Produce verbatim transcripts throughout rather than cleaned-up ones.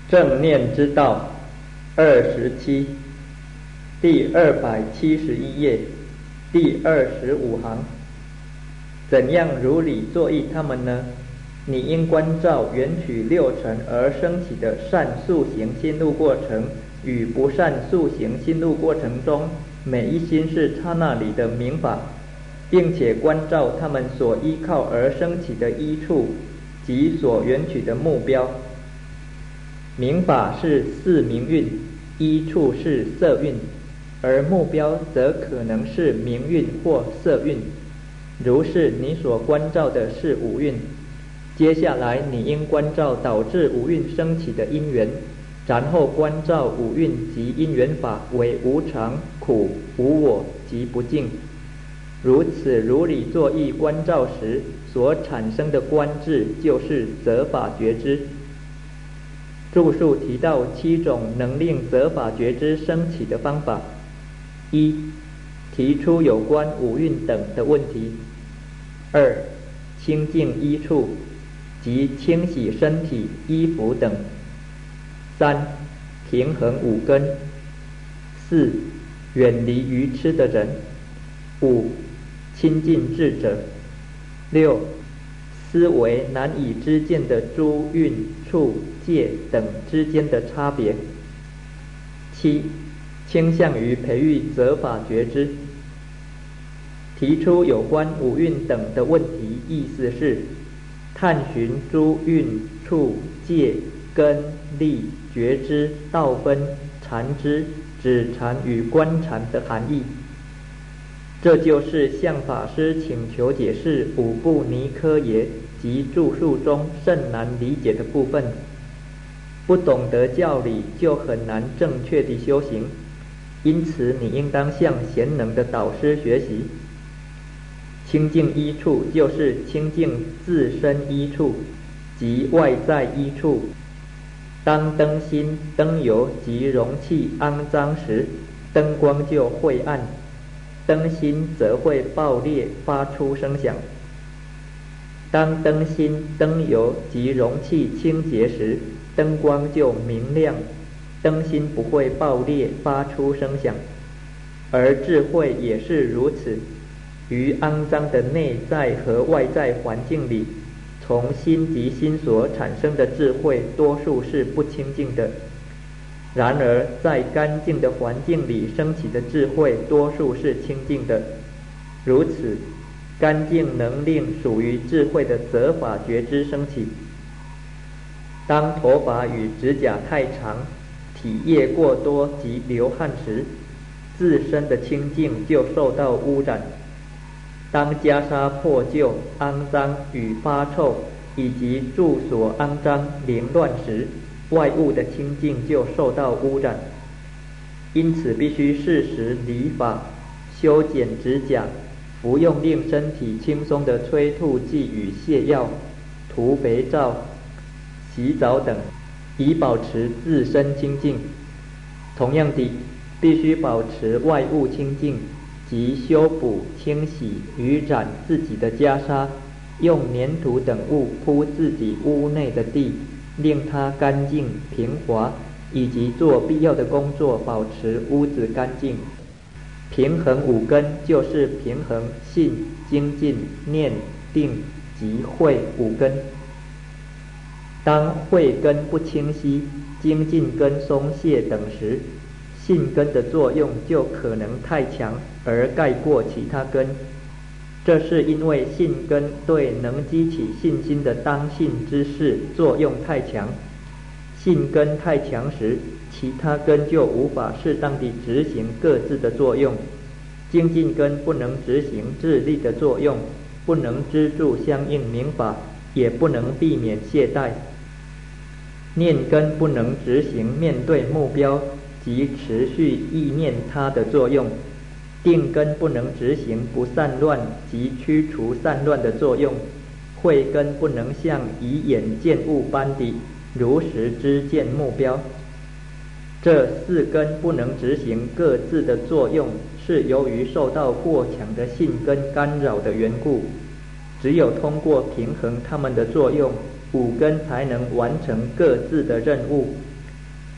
正念之道二十七，第二百七十一页，第二十五行。怎样如理作意他们呢？你应关照缘取六尘而升起的善速行心路过程与不善速行心路过程中每一心是刹那里的明法，并且关照他们所依靠而升起的依处及所缘取的目标。明法是四明运，依处是色运，而目标则可能是明运或色运。如是你所关照的是五蕴，接下来你应关照导致五蕴升起的因缘，然后关照五蕴及因缘法为无常、苦、无我及不净。如此如理作意关照时所产生的观智，就是择法觉知。注述提到七种能令择法觉知升起的方法：一、提出有关五蕴等的问题；二、清净依处，即清洗身体、衣服等；三、平衡五根；四、远离愚痴的人；五、亲近智者；六、思维难以知见的诸蕴、处、界等之间的差别；七、倾向于培育择法觉知。提出有关五蕴等的问题，意思是探寻诸蕴、处、界、根、利、觉知、道分、禅知、止禅与观禅的含义。这就是向法师请求解释五部尼科耶及注述中甚难理解的部分。不懂得教理，就很难正确地修行，因此你应当向贤能的导师学习。清净依处就是清净自身依处及外在依处。当灯芯、灯油及容器肮脏时，灯光就晦暗，灯芯则会爆裂发出声响。当灯芯、灯油及容器清洁时，灯光就明亮，灯芯不会爆裂发出声响。而智慧也是如此，于肮脏的内在和外在环境里，从心及心所产生的智慧多数是不清净的，然而在干净的环境里升起的智慧多数是清净的。如此干净能令属于智慧的择法觉知升起。当头发与指甲太长，体液过多及流汗时，自身的清净就受到污染。当袈裟破旧、肮脏与发臭，以及住所肮脏凌乱时，外物的清净就受到污染。因此必须适时理发、修剪指甲，服用令身体轻松的催吐剂与泻药，涂肥皂、洗澡等，以保持自身清净。同样地，必须保持外物清净，即修补、清洗与染自己的袈裟，用粘土等物铺自己屋内的地，令它干净平滑，以及做必要的工作，保持屋子干净。平衡五根就是平衡信、精进、念、定及慧五根。当慧根不清晰、精进根松懈等时，信根的作用就可能太强而盖过其他根。这是因为信根对能激起信心的当信之事作用太强，信根太强时，其他根就无法适当地执行各自的作用。精进根不能执行智力的作用，不能资助相应明法，也不能避免懈怠。念根不能执行面对目标及持续意念它的作用。定根不能执行不散乱及驱除散乱的作用。慧根不能像以眼见物般地如实知见目标。这四根不能执行各自的作用，是由于受到过强的信根干扰的缘故。只有通过平衡它们的作用，五根才能完成各自的任务，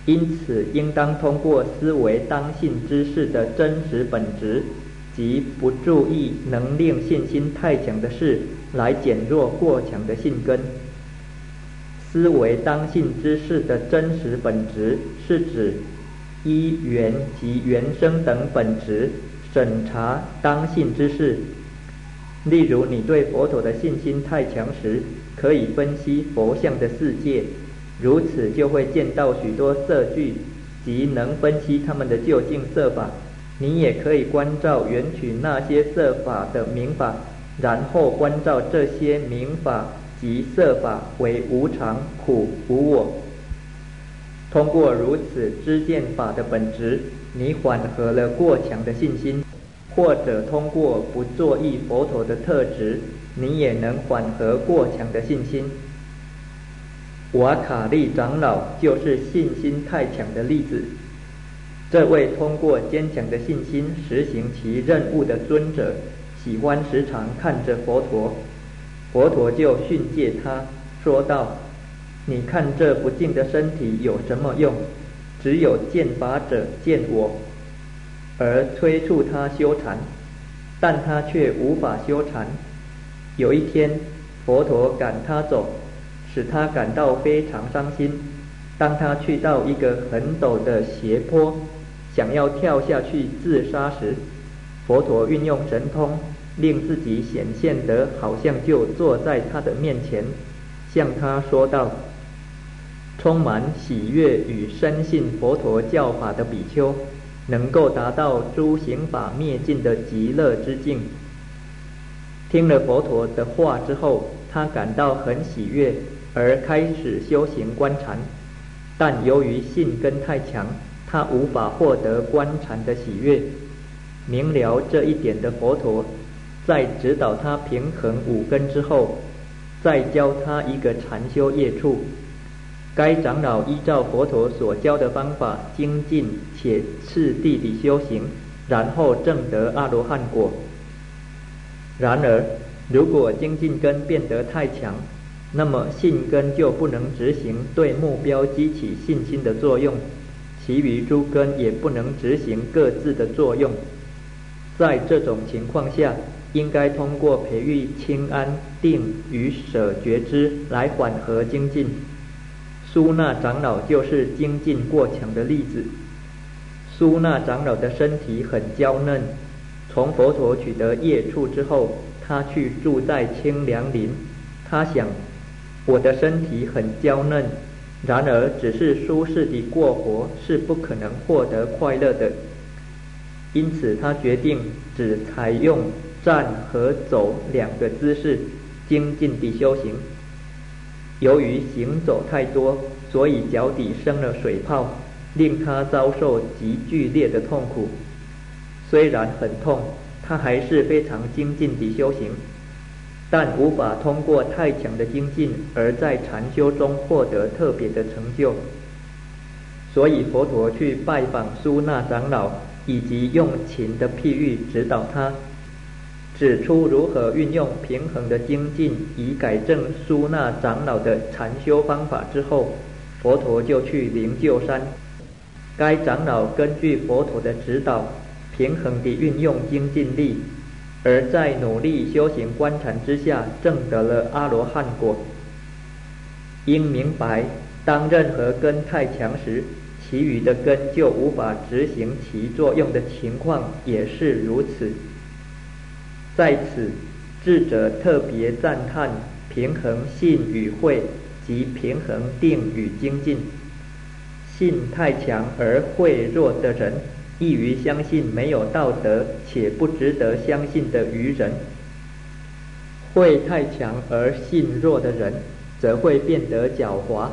因此应当通过思维当信之事的真实本质，即不注意能令信心太强的事，来减弱过强的信根。思维当信之事的真实本质，是指依缘及缘生等本质审查当信之事。例如，你对佛陀的信心太强时，可以分析佛像的世界，如此就会见到许多色具，即能分析它们的究竟色法。你也可以观照缘取那些色法的名法，然后观照这些名法及色法为无常、苦、无我。通过如此知见法的本质，你缓和了过强的信心，或者通过不作意佛陀的特质，你也能缓和过强的信心。瓦卡利长老就是信心太强的例子。这位通过坚强的信心实行其任务的尊者，喜欢时常看着佛陀。佛陀就训诫他，说道：你看这不净的身体有什么用？只有见法者见我，而催促他修禅，但他却无法修禅。有一天，佛陀赶他走，使他感到非常伤心。当他去到一个很陡的斜坡，想要跳下去自杀时，佛陀运用神通，令自己显现得好像就坐在他的面前，向他说道：充满喜悦与深信佛陀教法的比丘，能够达到诸行法灭尽的极乐之境。听了佛陀的话之后，他感到很喜悦，而开始修行观禅。但由于信根太强，他无法获得观禅的喜悦。明了这一点的佛陀，在指导他平衡五根之后，再教他一个禅修业处。该长老依照佛陀所教的方法精进且次第地修行，然后证得阿罗汉果。然而，如果精进根变得太强，那么信根就不能执行对目标激起信心的作用，其余诸根也不能执行各自的作用。在这种情况下，应该通过培育清安、定与舍觉知来缓和精进。苏那长老就是精进过强的例子。苏那长老的身体很娇嫩，从佛陀取得业处之后，他去住在清凉林。他想，我的身体很娇嫩，然而只是舒适地过活是不可能获得快乐的。因此他决定只采用站和走两个姿势精进地修行。由于行走太多，所以脚底生了水泡，令他遭受极剧烈的痛苦。虽然很痛，他还是非常精进地修行，但无法通过太强的精进而在禅修中获得特别的成就。所以佛陀去拜访苏那长老，以及用琴的譬喻指导他，指出如何运用平衡的精进以改正苏那长老的禅修方法之后，佛陀就去灵鹫山。该长老根据佛陀的指导，平衡地运用精进力，而在努力修行观禅之下，证得了阿罗汉果。应明白，当任何根太强时，其余的根就无法执行其作用的情况也是如此。在此，智者特别赞叹平衡信与慧及平衡定与精进。信太强而慧弱的人，易于相信没有道德且不值得相信的愚人；慧太强而信弱的人，则会变得狡猾，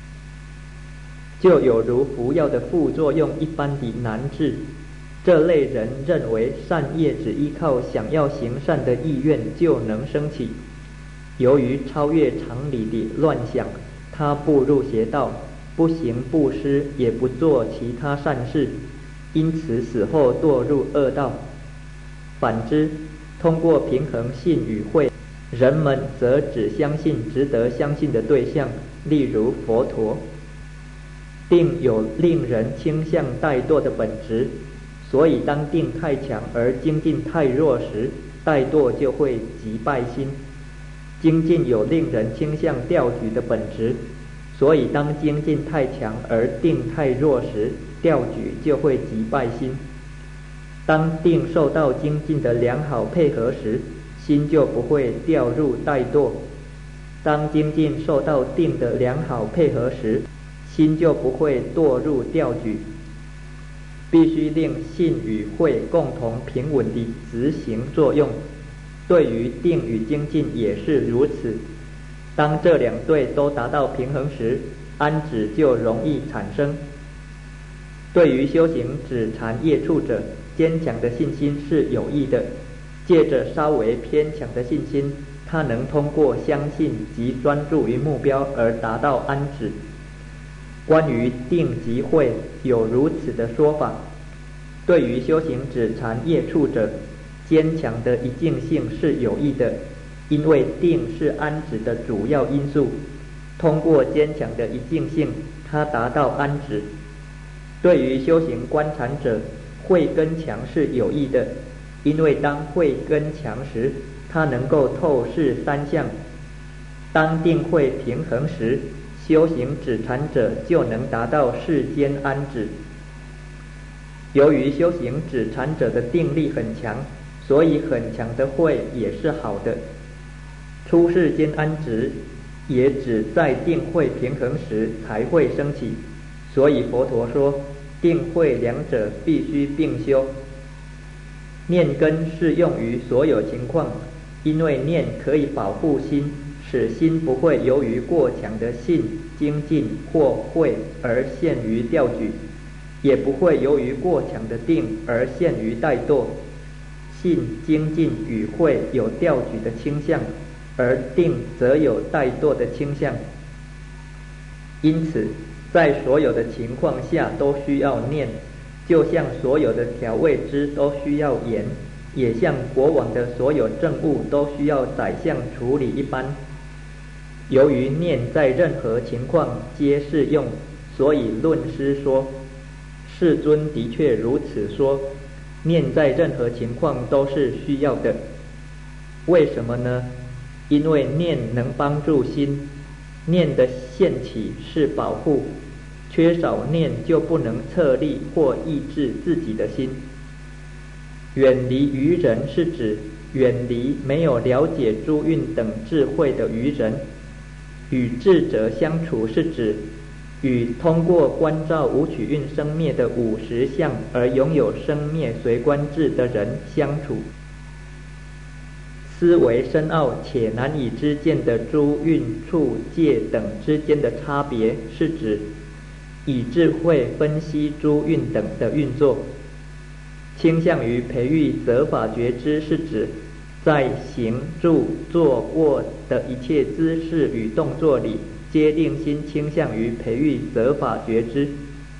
就有如服药的副作用一般的难治。这类人认为善业只依靠想要行善的意愿就能升起，由于超越常理的乱想，他步入邪道，不行布施，也不做其他善事，因此死后堕入恶道。反之，通过平衡信与慧，人们则只相信值得相信的对象，例如佛陀。 定有令人倾向怠惰的本质，所以当定太强而精进太弱时，怠惰就会击败心。精进有令人倾向掉举的本质，所以当精进太强而定太弱时，掉举就会击败心。当定受到精进的良好配合时，心就不会掉入怠惰；当精进受到定的良好配合时，心就不会堕入掉举。必须令信与慧共同平稳地执行作用。对于定与精进也是如此。当这两对都达到平衡时，安止就容易产生。对于修行止禅业处者，坚强的信心是有益的。借着稍微偏强的信心，他能通过相信及专注于目标而达到安止。关于定及慧有如此的说法。对于修行止禅业处者，坚强的一境性是有益的，因为定是安止的主要因素。通过坚强的一境性，他达到安止。对于修行观禅者，慧根强是有益的，因为当慧根强时，他能够透视三相。当定慧平衡时，修行止禅者就能达到世间安止。由于修行止禅者的定力很强，所以很强的慧也是好的。出世间安止也只在定慧平衡时才会升起，所以佛陀说定慧两者必须并修。念根适用于所有情况，因为念可以保护心，使心不会由于过强的信、精进或慧而陷于掉举，也不会由于过强的定而陷于怠惰。信、精进与慧有掉举的倾向，而定则有怠惰的倾向。因此在所有的情况下都需要念，就像所有的调味汁都需要盐，也像国王的所有政务都需要宰相处理一般。由于念在任何情况皆适用，所以论师说，世尊的确如此说，念在任何情况都是需要的。为什么呢？因为念能帮助心，念的现起是保护，缺少念就不能策力或抑制自己的心。远离愚人是指远离没有了解诸蕴等智慧的愚人。与智者相处是指与通过观照五取蕴生灭的五十相而拥有生灭随观智的人相处。思维深奥且难以知见的诸蕴处界等之间的差别，是指以智慧分析诸蕴等的运作。倾向于培育择法觉知，是指在行住坐卧的一切姿势与动作里，皆令心倾向于培育择法觉知。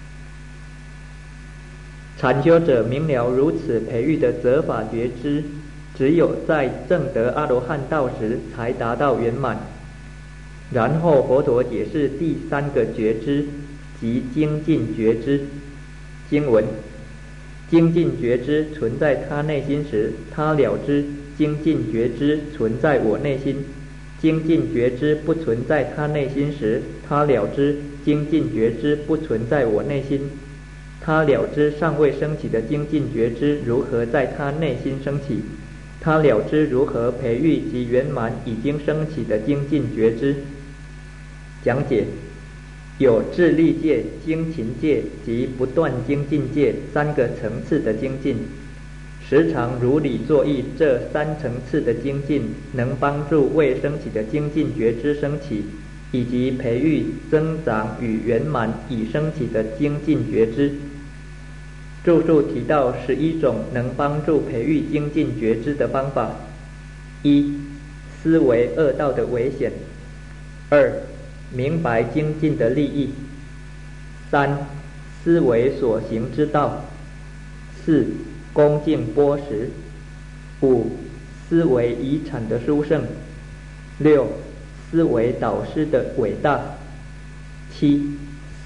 禅修者明了如此培育的择法觉知，只有在证得阿罗汉道时才达到圆满。然后佛陀解释第三个觉知，即精进觉知。经文：精进觉知存在他内心时，他了知精进觉知存在我内心；精进觉知不存在他内心时，他了知精进觉知不存在我内心。他了知尚未升起的精进觉知如何在他内心升起，他了知如何培育及圆满已经升起的精进觉知。讲解：有智力界、精勤界及不断精进界三个层次的精进。时常如理作意这三层次的精进，能帮助未升起的精进觉知升起，以及培育、增长与圆满已升起的精进觉知。著述提到十一种能帮助培育精进觉知的方法：一、思维恶道的危险；二、明白精进的利益；三、思维所行之道；四、恭敬钵食；五、思维遗产的殊胜；六、思维导师的伟大；七、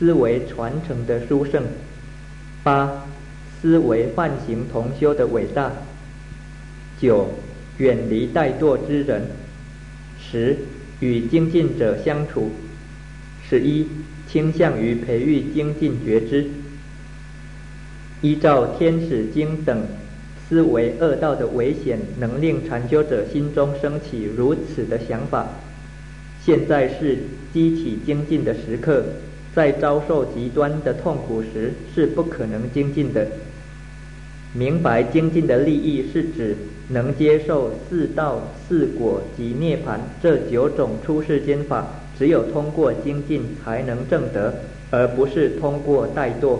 思维传承的殊胜；八、思维梵行同修的伟大；九、远离怠惰之人；十、与精进者相处；十一、倾向于培育精进觉知。依照天使经等思维恶道的危险，能令禅修者心中升起如此的想法。现在是激起精进的时刻，在遭受极端的痛苦时是不可能精进的。明白精进的利益是指能接受四道、四果及涅槃这九种出世间法，只有通过精进才能证得，而不是通过怠惰。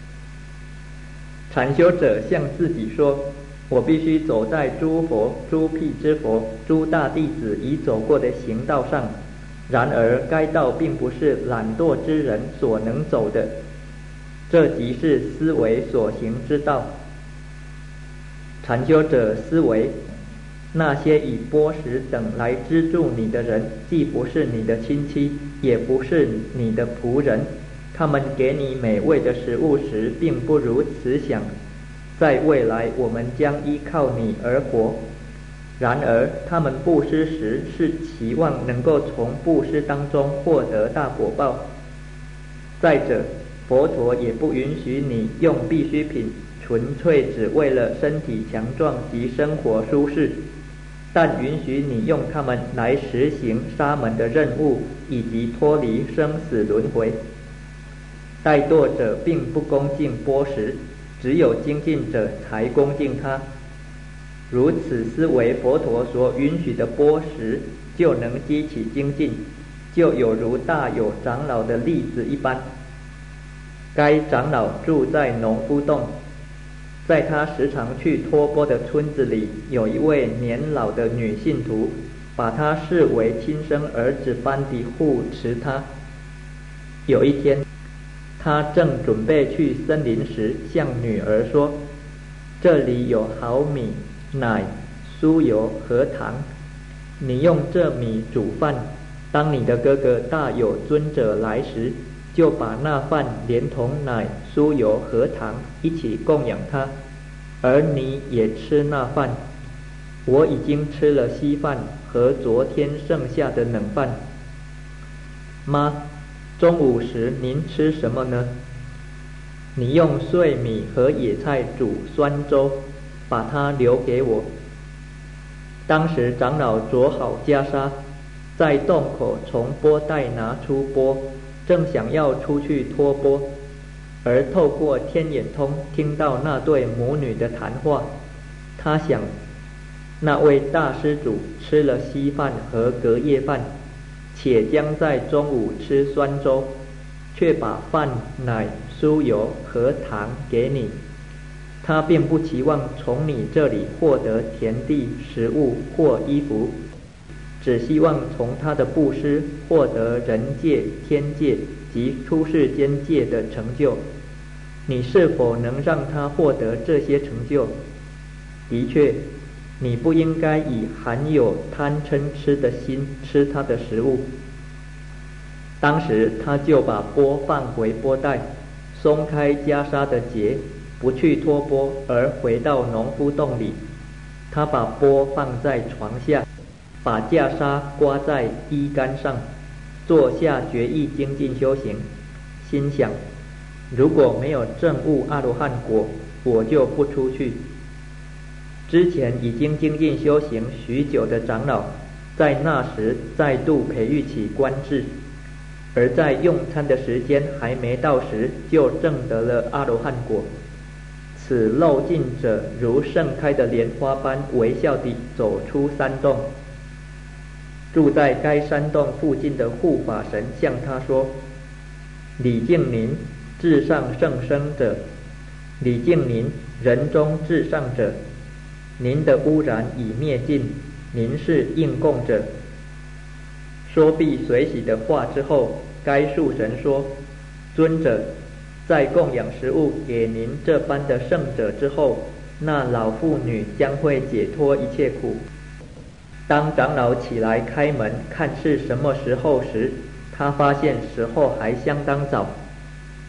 禅修者向自己说，我必须走在诸佛、诸辟支佛、诸大弟子已走过的行道上，然而该道并不是懒惰之人所能走的，这即是思维所行之道。禅修者思维，那些以钵食等来资助你的人，既不是你的亲戚，也不是你的仆人。他们给你美味的食物时，并不如此想，在未来我们将依靠你而活。然而他们布施时是期望能够从布施当中获得大果报。再者，佛陀也不允许你用必需品纯粹只为了身体强壮及生活舒适，但允许你用它们来实行沙门的任务，以及脱离生死轮回。怠惰者并不恭敬钵食，只有精进者才恭敬它。如此思维佛陀所允许的钵食，就能激起精进，就有如大有长老的例子一般。该长老住在农夫洞，在他时常去托钵的村子里，有一位年老的女信徒，把他视为亲生儿子般地护持他。有一天，他正准备去森林时，向女儿说，这里有好米、奶、酥油和糖，你用这米煮饭，当你的哥哥大有尊者来时，就把那饭连同奶、酥油和糖一起供养他，而你也吃那饭。我已经吃了稀饭和昨天剩下的冷饭。妈，中午时您吃什么呢？你用碎米和野菜煮酸粥，把它留给我。当时长老着好袈裟，在洞口从钵袋拿出钵，正想要出去托钵，而透过天眼通听到那对母女的谈话。他想，那位大施主吃了稀饭和隔夜饭，且将在中午吃酸粥，却把饭、奶、酥油和糖给你。他并不期望从你这里获得田地、食物或衣服，只希望从他的布施获得人界、天界及出世间界的成就。你是否能让他获得这些成就？的确，你不应该以含有贪嗔痴的心吃他的食物。当时他就把钵放回钵袋，松开袈裟的结，不去托钵，而回到农夫洞里。他把钵放在床下，把袈裟挂在衣杆上，坐下决意精进修行，心想，如果没有证悟阿罗汉果，我就不出去。之前已经精进修行许久的长老，在那时再度培育起观智，而在用餐的时间还没到时，就证得了阿罗汉果。此漏尽者如盛开的莲花般微笑地走出山洞。住在该山洞附近的护法神向他说，礼敬您，至上圣生者，礼敬您，人中至上者，您的污染已灭尽，您是应供者。说毕随喜的话之后，该树神说，尊者，在供养食物给您这般的圣者之后，那老妇女将会解脱一切苦。当长老起来开门看是什么时候时，他发现时候还相当早，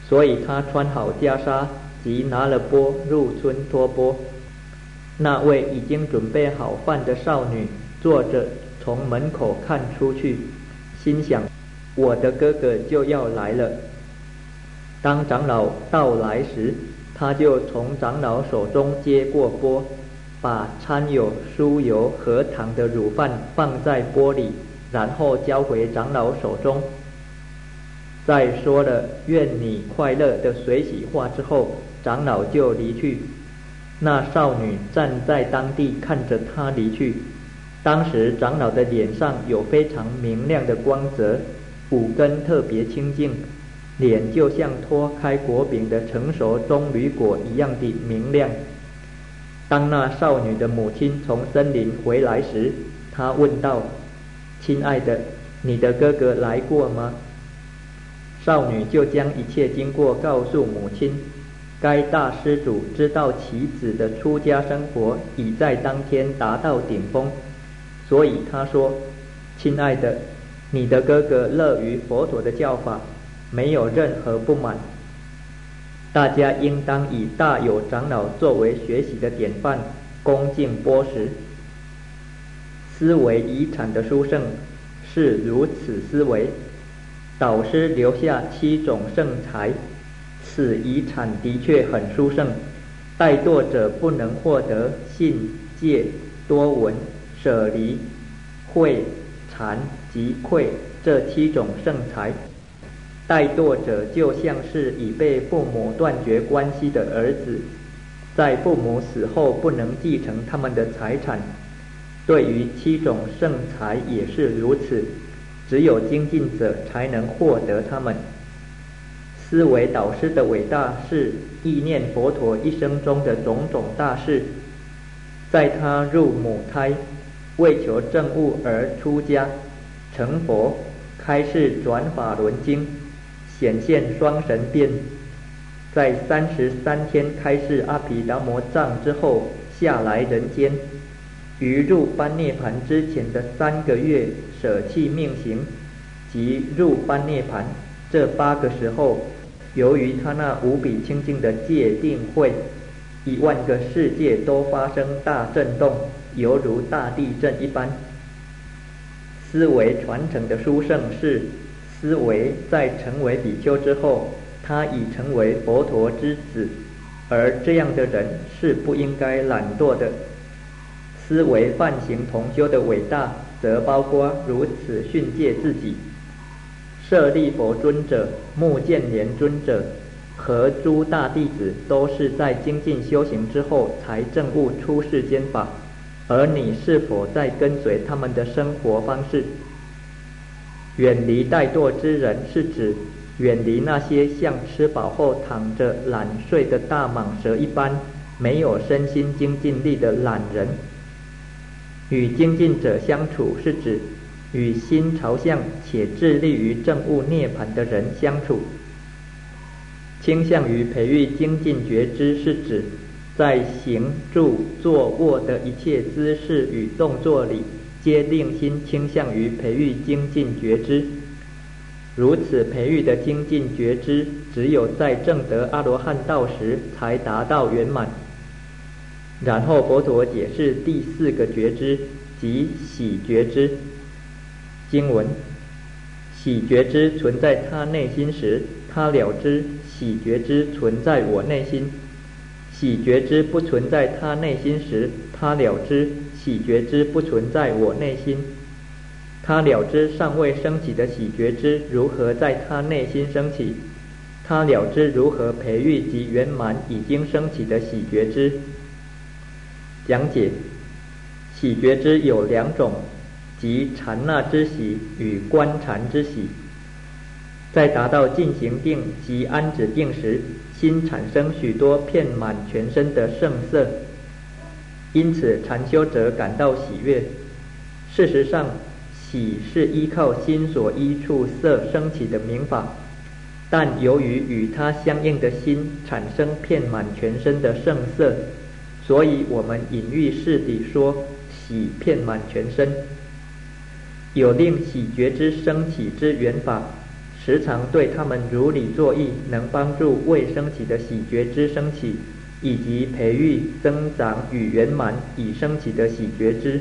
所以他穿好袈裟，即拿了钵入村托钵。那位已经准备好饭的少女坐着从门口看出去，心想：我的哥哥就要来了。当长老到来时，他就从长老手中接过钵，把掺有酥油和糖的乳饭放在钵里，然后交回长老手中。在说了愿你快乐的随喜话之后，长老就离去。那少女站在当地看着他离去。当时长老的脸上有非常明亮的光泽，五根特别清净，脸就像脱开果饼的成熟棕榈果一样的明亮。当那少女的母亲从森林回来时，他问道：亲爱的，你的哥哥来过吗？少女就将一切经过告诉母亲。该大施主知道其子的出家生活已在当天达到顶峰，所以他说：亲爱的，你的哥哥乐于佛陀的教法，没有任何不满。大家应当以大有长老作为学习的典范，恭敬钵食。思维遗产的殊胜是如此思维。导师留下七种圣才，此遗产的确很殊胜，怠惰者不能获得信、戒、多闻、舍离、慧、禅及慧这七种圣才。怠惰者就像是已被父母断绝关系的儿子，在父母死后不能继承他们的财产。对于七种圣才也是如此，只有精进者才能获得他们。思维导师的伟大是意念佛陀一生中的种种大事。在他入母胎，为求证悟而出家，成佛，开示转法轮经，显现双神变，在三十三天开示阿毗达摩藏之后下来人间，于入般涅盘之前的三个月舍弃命行，即入般涅盘这八个时候，由于他那无比清净的戒定慧，一万个世界都发生大震动，犹如大地震一般。思维传承的殊胜是，思维在成为比丘之后，他已成为佛陀之子，而这样的人是不应该懒惰的。思维梵行同修的伟大，则包括如此训诫自己：舍利佛尊者、目犍连尊者和诸大弟子都是在精进修行之后才证悟出世间法，而你是否在跟随他们的生活方式？远离怠惰之人，是指远离那些像吃饱后躺着懒睡的大蟒蛇一般，没有身心精进力的懒人。与精进者相处，是指与心朝向且致力于证悟涅槃的人相处。倾向于培育精进觉知，是指在行住坐卧的一切姿势与动作里，皆令心倾向于培育精进觉知。如此培育的精进觉知，只有在证得阿罗汉道时才达到圆满。然后佛陀解释第四个觉知，即喜觉知。经文：喜觉知存在他内心时，他了知喜觉知存在我内心；喜觉知不存在他内心时，他了知喜觉知不存在我内心。他了知尚未升起的喜觉知如何在他内心升起，他了知如何培育及圆满已经升起的喜觉知。讲解：喜觉知有两种，即禅那之喜与观禅之喜。在达到进行定及安止定时，心产生许多遍满全身的圣色，因此禅修者感到喜悦。事实上，喜是依靠心所依处色升起的名法，但由于与它相应的心产生遍满全身的圣色，所以我们隐喻式地说喜遍满全身。有令喜觉之升起之缘法， 时常对他们如理作意，能帮助未升起的喜觉支升起，以及培育、增长与圆满已升起的喜觉支。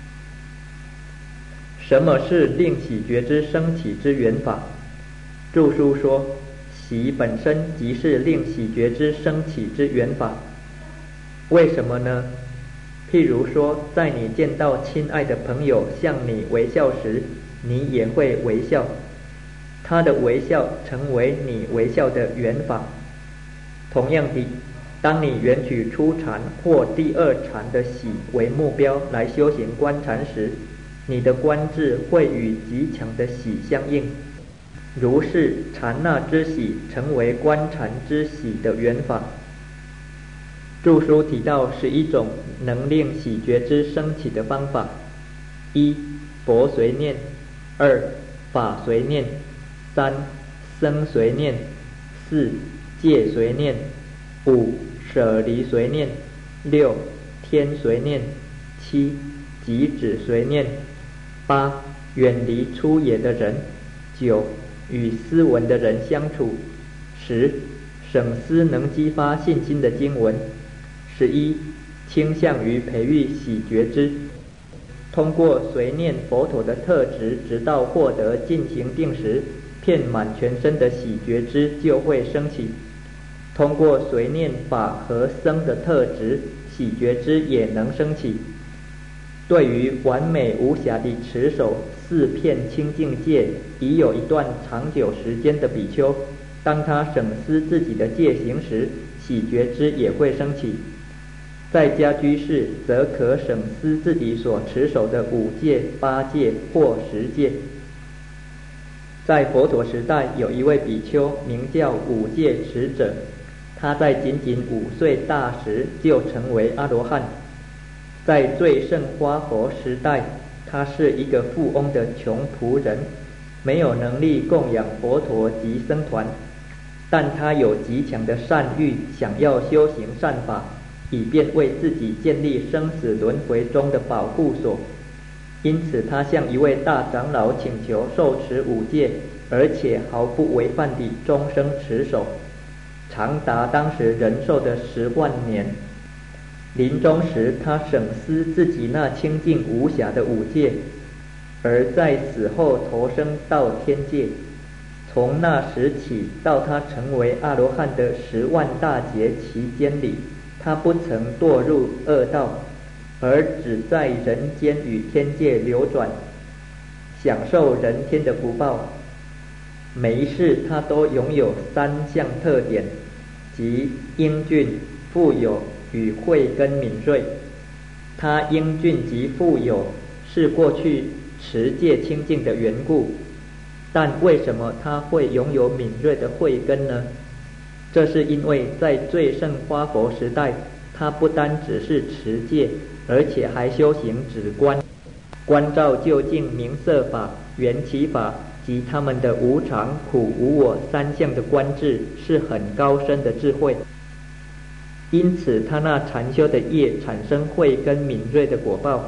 什么是令喜觉支升起之缘法？注疏说，喜本身即是令喜觉支升起之缘法。为什么呢？譬如说，在你见到亲爱的朋友向你微笑时，你也会微笑，他的微笑成为你微笑的缘法。同样的，当你缘取初禅或第二禅的喜为目标来修行观禅时，你的观智会与极强的喜相应，如是禅那之喜成为观禅之喜的缘法。注疏提到十一种能令喜觉支升起的方法：一、佛随念；二、法随念；三、僧随念；四、戒随念；五、舍离随念；六、天随念；七、即止随念；八、远离粗野的人；九、与斯文的人相处；十、省思能激发信心的经文；十一、倾向于培育喜觉支。通过随念佛陀的特质，直到获得进行定时，遍满全身的喜觉支就会升起。通过随念法和僧的特质，喜觉支也能升起。对于完美无瑕地持守四片清净戒已有一段长久时间的比丘，当他省思自己的戒行时，喜觉支也会升起。在家居士则可省思自己所持守的五戒、八戒或十戒。在佛陀时代，有一位比丘名叫五戒持者，他在仅仅五岁大时就成为阿罗汉。在最胜花佛时代，他是一个富翁的穷仆人，没有能力供养佛陀及僧团，但他有极强的善欲，想要修行善法，以便为自己建立生死轮回中的保护所。因此他向一位大长老请求受持五戒，而且毫不违犯地终生持守，长达当时人寿的十万年。临终时，他省思自己那清净无瑕的五戒，而在死后投生到天界。从那时起到他成为阿罗汉的十万大劫期间里，他不曾堕入恶道，而只在人间与天界流转，享受人天的福报。每一世他都拥有三项特点，即英俊、富有与慧根敏锐。他英俊及富有是过去持戒清净的缘故，但为什么他会拥有敏锐的慧根呢？这是因为在最胜花佛时代，他不单只是持戒，而且还修行止观，观照究竟名色法、缘起法及他们的无常、苦、无我三项的观智，是很高深的智慧。因此他那禅修的业产生慧根敏锐的果报。